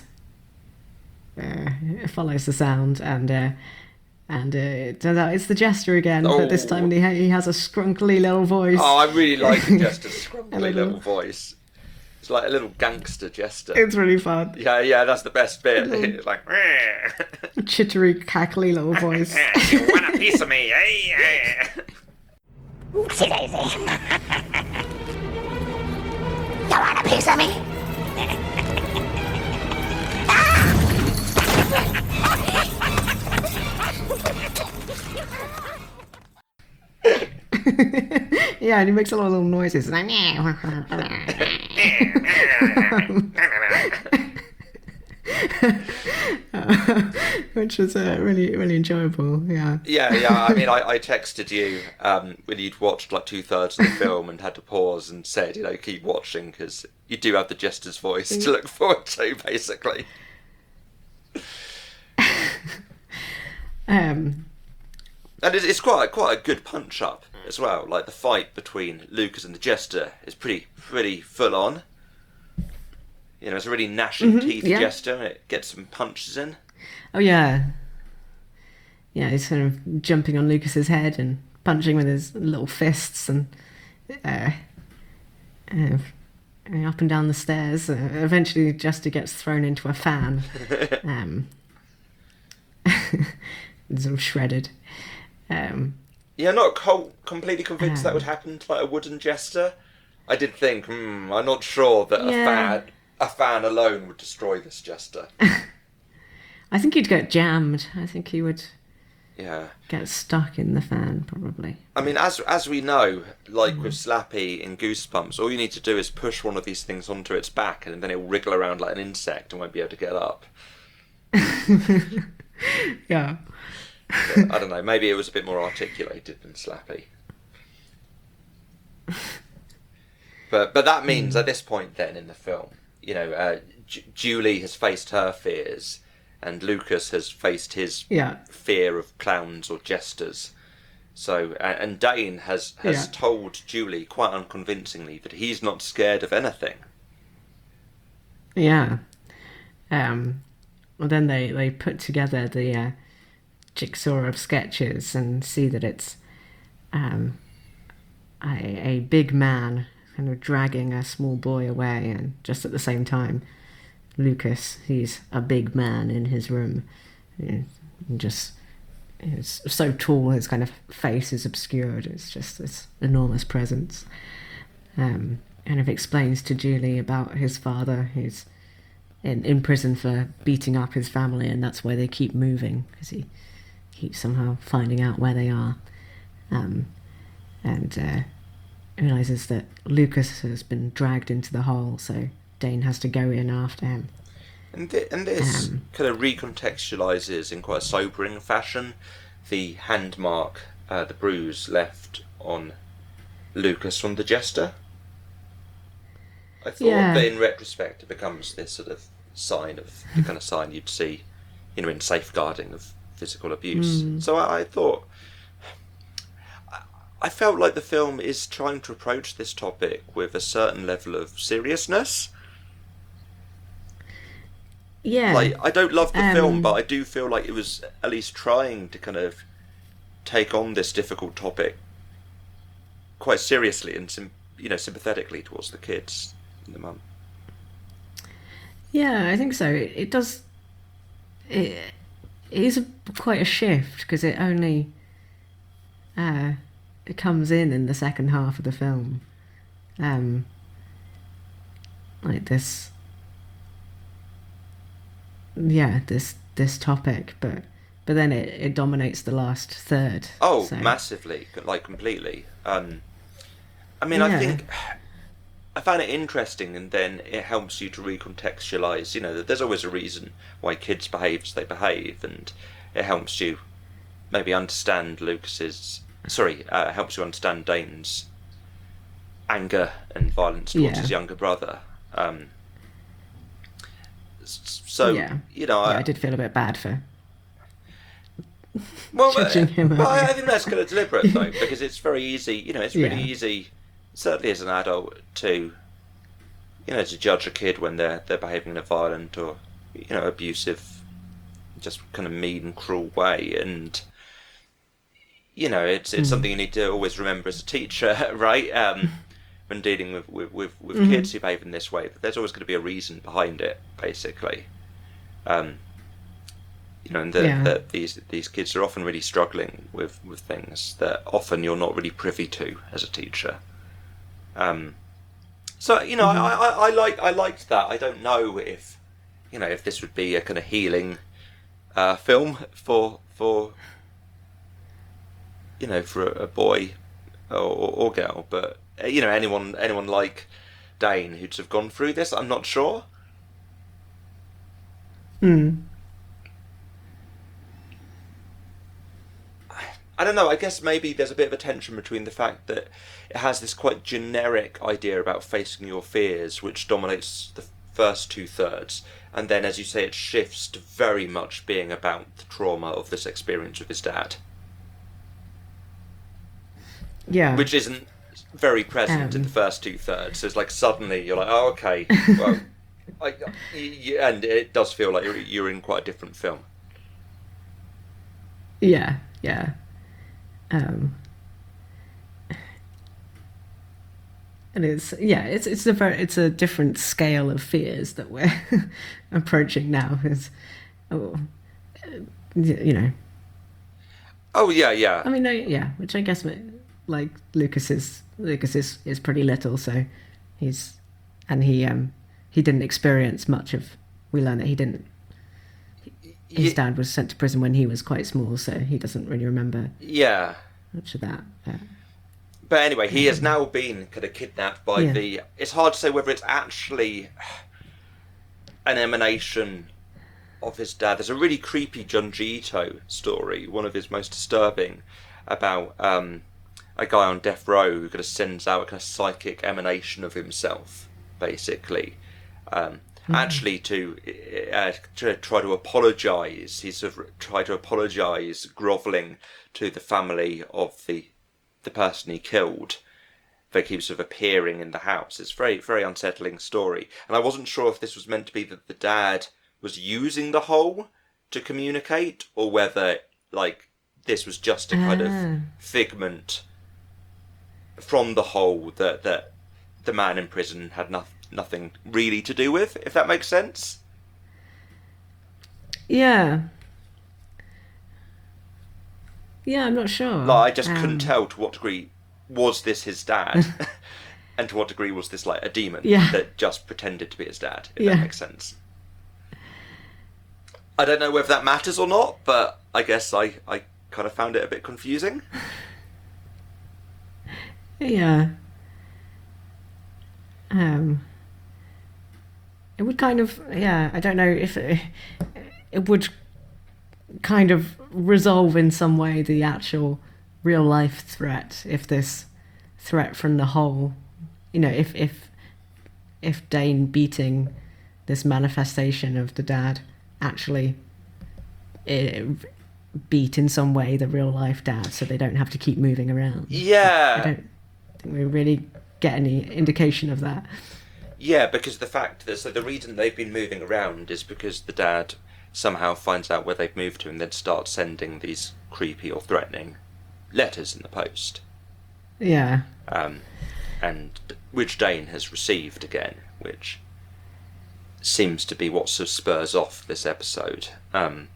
it follows the sound, and it turns out it's the Jester again, but this time he has a scrunkly little voice. Oh, I really like the Jester's scrunkly little voice. It's like a little gangster Jester. It's really fun. Yeah, that's the best bit. It's like... chittery, cackly little voice. You want a piece of me, eh? Oopsie daisy. You want a piece of me? Yeah, and he makes a lot of little noises. Like, which was really, really enjoyable. Yeah. Yeah. I mean, I texted you when you'd watched like 2/3 of the film and had to pause and said, you know, keep watching because you do have the Jester's voice to look forward to, basically. And it's quite a good punch up as well. Like the fight between Lucas and the Jester is pretty full on. You know, it's a really gnashing teeth Jester, and it gets some punches in. Oh yeah. Yeah, he's sort of jumping on Lucas's head and punching with his little fists and up and down the stairs. Eventually, Jester gets thrown into a fan. Sort of shredded. Yeah, not completely convinced that would happen to like a wooden Jester. I did think, I'm not sure that a fan alone would destroy this Jester. I think he'd get jammed. I think he would get stuck in the fan, probably. I mean, as we know, like with Slappy in Goosebumps, all you need to do is push one of these things onto its back and then it'll wriggle around like an insect and won't be able to get up. Yeah. But, I don't know, maybe it was a bit more articulated than Slappy. But that means at this point then in the film, you know, Julie has faced her fears and Lucas has faced his fear of clowns or jesters. So, and Dane has told Julie quite unconvincingly that he's not scared of anything. Yeah. Well, then they put together the jigsaw of sketches and see that it's a big man kind of dragging a small boy away, and just at the same time, Lucas, he's a big man in his room, and just is so tall, his kind of face is obscured. It's just this enormous presence. And it explains to Julie about his father, who's in prison for beating up his family, and that's why they keep moving, because he keeps somehow finding out where they are. And realises that Lucas has been dragged into the hole, so Dane has to go in after him. And this kind of recontextualises in quite a sobering fashion the hand mark, the bruise left on Lucas from the Jester. I thought that in retrospect it becomes this sort of sign of the kind of sign you'd see, in safeguarding of physical abuse. So I thought, I felt like the film is trying to approach this topic with a certain level of seriousness. Yeah. Like, I don't love the film, but I do feel like it was at least trying to kind of take on this difficult topic quite seriously and sympathetically towards the kids and the mum. Yeah, I think so. It does. It is quite a shift, because it only it comes in the second half of the film, like this. Yeah, this topic, but then it dominates the last third. Oh, so. Massively, like completely. I think I found it interesting, and then it helps you to recontextualise, that there's always a reason why kids behave as they behave, and it helps you maybe understand helps you understand Dane's anger and violence towards his younger brother. I did feel a bit bad for Well, judging him. But I think that's kind of deliberate, though, because it's very easy. It's really easy, certainly as an adult, to to judge a kid when they're behaving in a violent or abusive, just kind of mean, cruel way, and it's something you need to always remember as a teacher, right? When dealing with kids who behave in this way, that there's always going to be a reason behind it, basically. And that these kids are often really struggling with things that often you're not really privy to as a teacher. I liked that. I don't know if if this would be a kind of healing film for a boy or girl, but anyone like Dane who'd have gone through this, I'm not sure. I don't know, I guess maybe there's a bit of a tension between the fact that it has this quite generic idea about facing your fears, which dominates the first 2/3, and then, as you say, it shifts to very much being about the trauma of this experience with his dad. Yeah. Which isn't very present in the first 2/3, so it's like suddenly you're like, oh, okay, well, and it does feel like you're in quite a different film. Yeah. And it's a different scale of fears that we're approaching now. Oh yeah. I mean, which I guess like Lucas is pretty little, so he didn't experience much of. We learn that he didn't. His dad was sent to prison when he was quite small, so he doesn't really remember much of that. But anyway, he has now been kind of kidnapped by the... It's hard to say whether it's actually an emanation of his dad. There's a really creepy Junji Ito story, one of his most disturbing, about a guy on death row who kind of sends out a kind of psychic emanation of himself, basically. Actually, to try to apologise. He's sort of tried to apologise, grovelling to the family of the person he killed. They keep sort of appearing in the house. It's a very, very unsettling story. And I wasn't sure if this was meant to be that the dad was using the hole to communicate, or whether, like, this was just a kind of figment from the hole that the man in prison had nothing really to do with, if that makes sense. Yeah, I'm not sure. Like, I just couldn't tell to what degree was this his dad, and to what degree was this like a demon that just pretended to be his dad. If that makes sense. I don't know whether that matters or not, but I guess I kind of found it a bit confusing. Yeah. It would kind of, I don't know if it would kind of resolve in some way the actual real life threat, if this threat from the whole, if Dane beating this manifestation of the dad actually beat in some way the real life dad, so they don't have to keep moving around. Yeah. I don't think we really get any indication of that. Yeah, because the fact that the reason they've been moving around is because the dad somehow finds out where they've moved to and then starts sending these creepy or threatening letters in the post. Yeah. And which Dane has received again, which seems to be what sort of spurs off this episode. But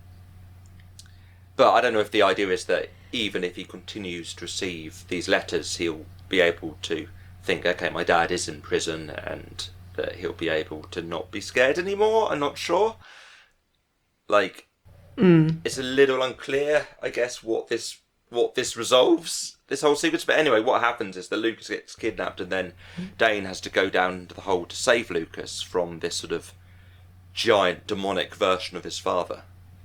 I don't know if the idea is that even if he continues to receive these letters, he'll be able to think, okay, my dad is in prison, and that he'll be able to not be scared anymore. I'm not sure. Like, it's a little unclear, I guess, what this resolves, this whole sequence. But anyway, what happens is that Lucas gets kidnapped, and then Dane has to go down into the hole to save Lucas from this sort of giant demonic version of his father.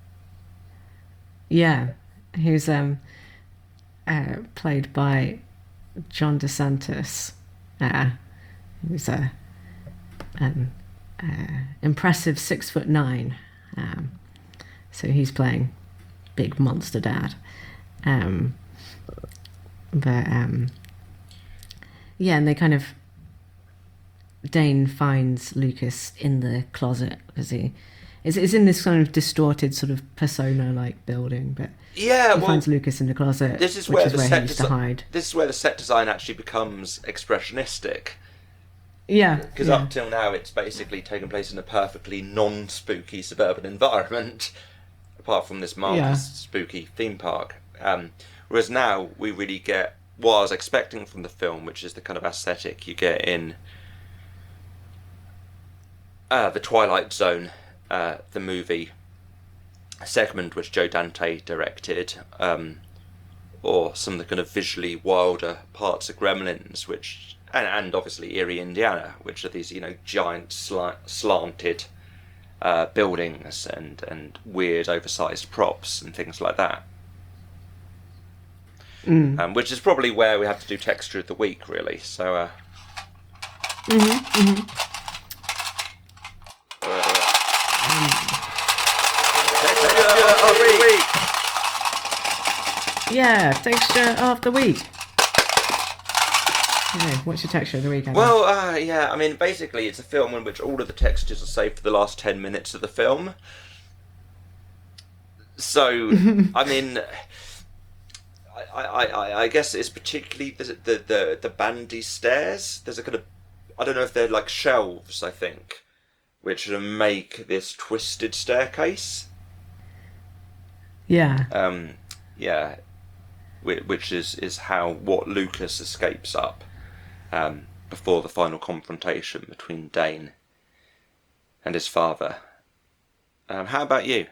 Yeah, who's played by John DeSantis, who's an impressive 6'9". So he's playing big monster dad. And they kind of, Dane finds Lucas in the closet because it's in this kind of distorted sort of persona-like building, but he finds Lucas in the closet. This is which where is the where set he used to hide. This is where the set design actually becomes expressionistic. Yeah, because up till now it's basically taken place in a perfectly non-spooky suburban environment, apart from this marvelous spooky theme park. Whereas now we really get what I was expecting from the film, which is the kind of aesthetic you get in The Twilight Zone, the movie segment which Joe Dante directed, or some of the kind of visually wilder parts of Gremlins, which and obviously Erie, Indiana, which are these giant slanted buildings and weird oversized props and things like that. Which is probably where we have to do texture of the week, really. So. Yeah, texture of the week. Okay, what's your texture of the week, Adam? Well, I mean, basically it's a film in which all of the textures are saved for the last 10 minutes of the film. So, I mean, I guess it's particularly the bandy stairs. There's a kind of, I don't know if they're like shelves, I think, which make this twisted staircase. Yeah. Yeah. Which is what Lucas escapes up before the final confrontation between Dane and his father. How about you?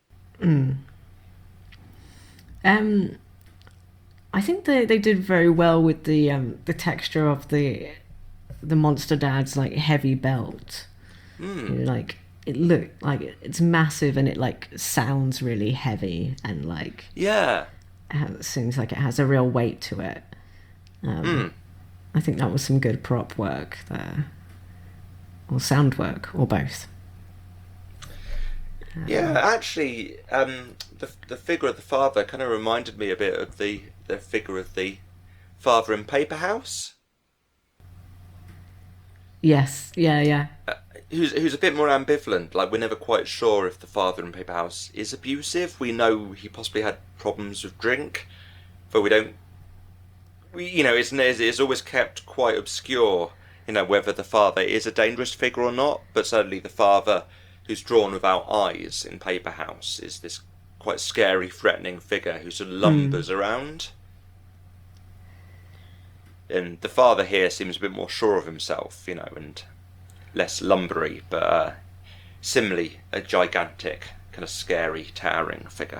I think they did very well with the texture of the monster dad's like heavy belt. Like it looked like it's massive and it like sounds really heavy and like it seems like it has a real weight to it. I think that was some good prop work there, or sound work, or both. Actually, the figure of the father kind of reminded me a bit of the figure of the father in Paper House. Yes, yeah. Who's a bit more ambivalent. Like, we're never quite sure if the father in Paper House is abusive. We know he possibly had problems with drink, but we don't. It's always kept quite obscure. Whether the father is a dangerous figure or not. But certainly the father, who's drawn without eyes in Paper House, is this quite scary, threatening figure who sort of lumbers around. And the father here seems a bit more sure of himself, you know, and less lumbery, but similarly a gigantic, kind of scary, towering figure.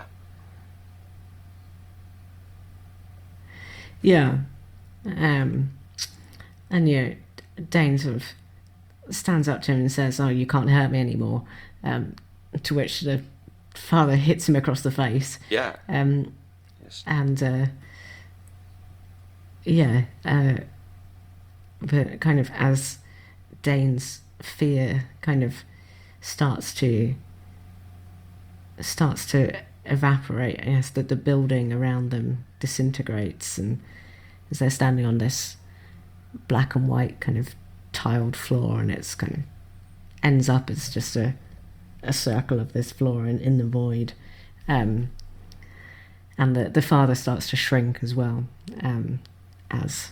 Yeah. And, you know, Dane sort of stands up to him and says, "Oh, you can't hurt me anymore." To which the father hits him across the face. Yeah. Yes. And, but kind of as Dane's fear kind of starts to evaporate, I guess, that the building around them disintegrates, and as they're standing on this black and white kind of tiled floor, and it's kind of ends up as just a circle of this floor in the void, and the father starts to shrink as well, as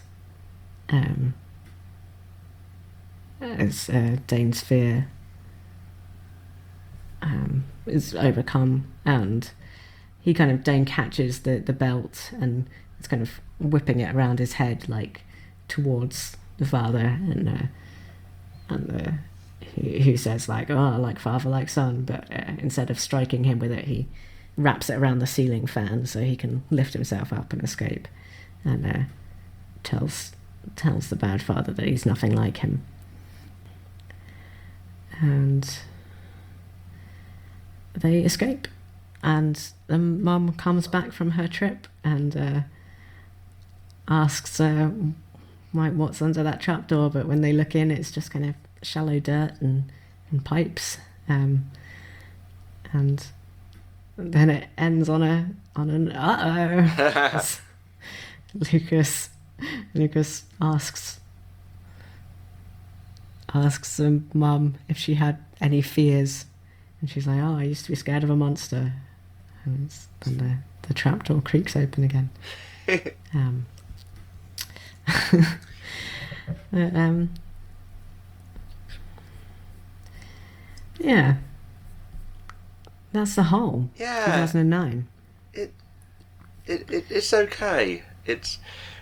Dane's fear is overcome, and Dane catches the belt and is kind of whipping it around his head, like towards the father, and who says like, "Oh, like father, like son," but instead of striking him with it, he wraps it around the ceiling fan so he can lift himself up and escape, and tells the bad father that he's nothing like him. And they escape, and the mum comes back from her trip and asks what's under that trapdoor, but when they look in, it's just kind of shallow dirt and pipes, and then it ends on an uh-oh. Lucas asks the mum if she had any fears, and she's like, "Oh, I used to be scared of a monster," and then the trapdoor creaks open again. Yeah, that's the whole. Yeah, 2009. It's okay. It's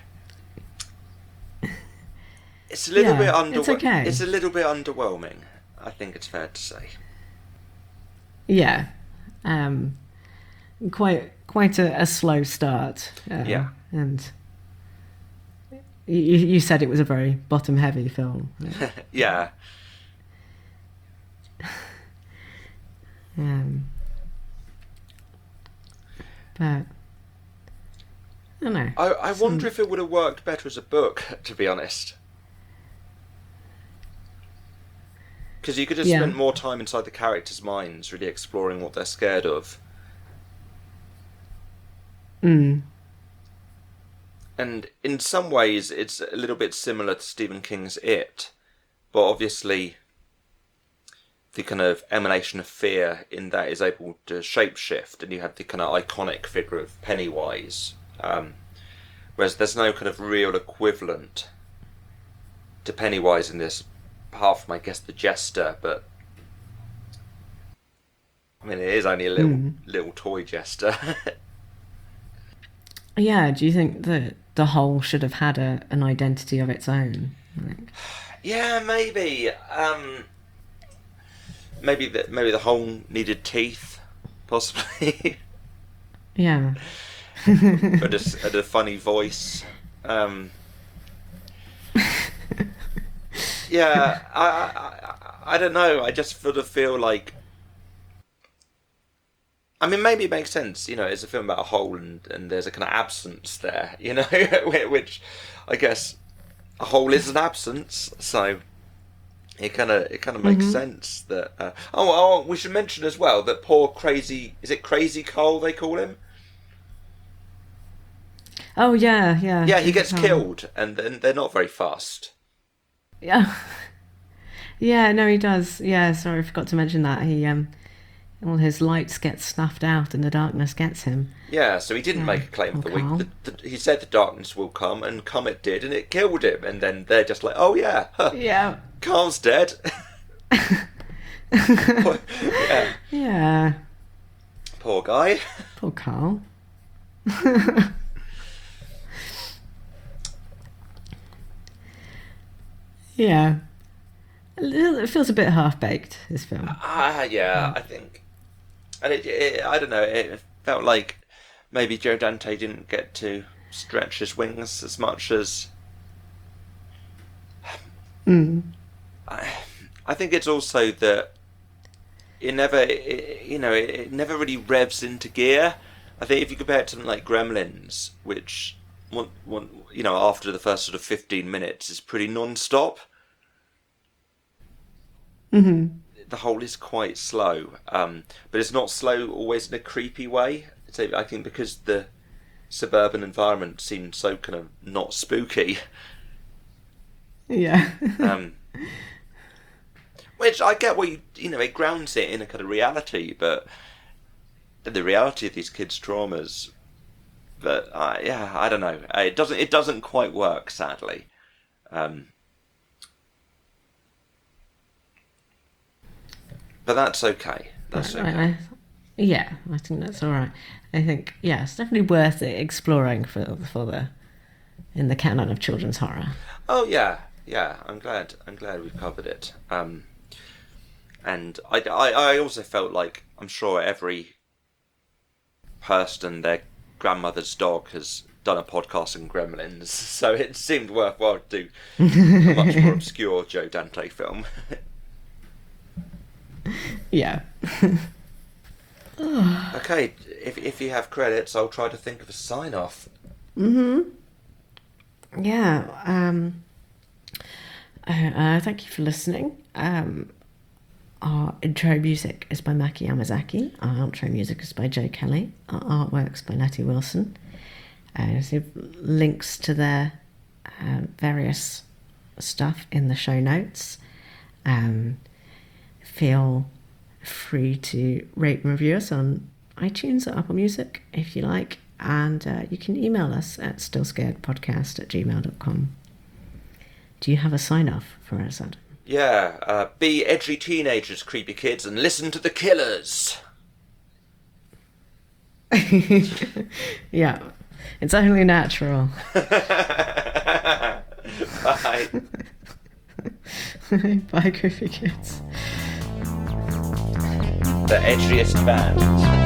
a little bit It's okay. It's a little bit underwhelming, I think it's fair to say. Yeah, quite a slow start. Yeah, and you said it was a very bottom heavy film. Yeah. But I don't know. I wonder if it would have worked better as a book, to be honest. Because you could have spent more time inside the characters' minds, really exploring what they're scared of. And in some ways, it's a little bit similar to Stephen King's It, but obviously the kind of emanation of fear in that is able to shapeshift, and you have the kind of iconic figure of Pennywise, whereas there's no kind of real equivalent to Pennywise in this, apart from, I guess, the Jester, but I mean, it is only a little toy Jester. Yeah, do you think that the whole should have had an identity of its own? Yeah, maybe. Maybe the whole needed teeth, possibly. Yeah. But a funny voice. Yeah, I don't know. I just sort of feel like, I mean, maybe it makes sense. You know, it's a film about a hole, and there's a kind of absence there. You know, which I guess a hole is an absence, so it kind of makes sense that. Oh, we should mention as well that poor Crazy, is it Crazy Cole they call him? Oh yeah. Yeah, he gets killed, and then they're not very fast. Yeah. Yeah, no, he does. Yeah, sorry, I forgot to mention that. He all his lights get snuffed out and the darkness gets him. Yeah, so he didn't make a claim of the week. He said the darkness will come, and come it did, and it killed him. And then they're just like, oh yeah, yeah, Carl's dead. Yeah. Poor guy. Poor Carl. Yeah. It feels a bit half-baked, this film. Yeah, I think. And I don't know, it felt like maybe Joe Dante didn't get to stretch his wings as much as... I think it's also that it never really revs into gear. I think if you compare it to something like Gremlins, which, after the first sort of 15 minutes is pretty non-stop. Mm-hmm. The whole is quite slow, but it's not slow always in a creepy way. So I think because the suburban environment seemed so kind of not spooky. Yeah. Which I get it grounds it in a kind of reality, but the reality of these kids' traumas, but I don't know. It doesn't quite work, sadly. But that's okay. That's okay. I think that's all right. I think it's definitely worth it exploring in the canon of children's horror. Oh yeah. I'm glad we've covered it. And I also felt like I'm sure every person, their grandmother's dog, has done a podcast on Gremlins, so it seemed worthwhile to do a much more obscure Joe Dante film. Yeah. Okay, if you have credits, I'll try to think of a sign-off. Mm-hmm. Yeah. Thank you for listening. Our intro music is by Maki Yamazaki. Our outro music is by Joe Kelly. Our artwork's by Letty Wilson. So links to their various stuff in the show notes. Feel free to rate and review us on iTunes or Apple Music if you like. And you can email us at stillscaredpodcast@gmail.com. Do you have a sign-off for us, Adam? Yeah, be edgy teenagers, creepy kids, and listen to the killers. Yeah, it's only natural. Bye. Bye, creepy kids. The edgiest band.